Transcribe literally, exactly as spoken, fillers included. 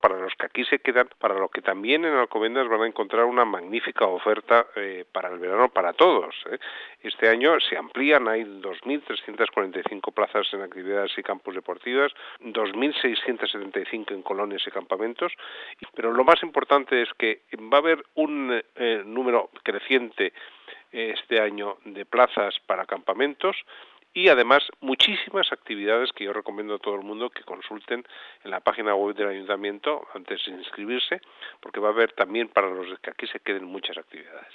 para los que aquí se quedan, para los que también en Alcobendas van a encontrar una magnífica oferta eh, para el verano para todos. ¿eh? Este año se amplían, hay dos mil trescientas cuarenta y cinco plazas en actividades y campus deportivas, dos mil seiscientas setenta y cinco en colonias y campamentos, pero lo más importante es que va a haber un eh, número creciente eh, este año de plazas para campamentos, y además muchísimas actividades que yo recomiendo a todo el mundo que consulten en la página web del ayuntamiento antes de inscribirse, porque va a haber también para los que aquí se queden muchas actividades.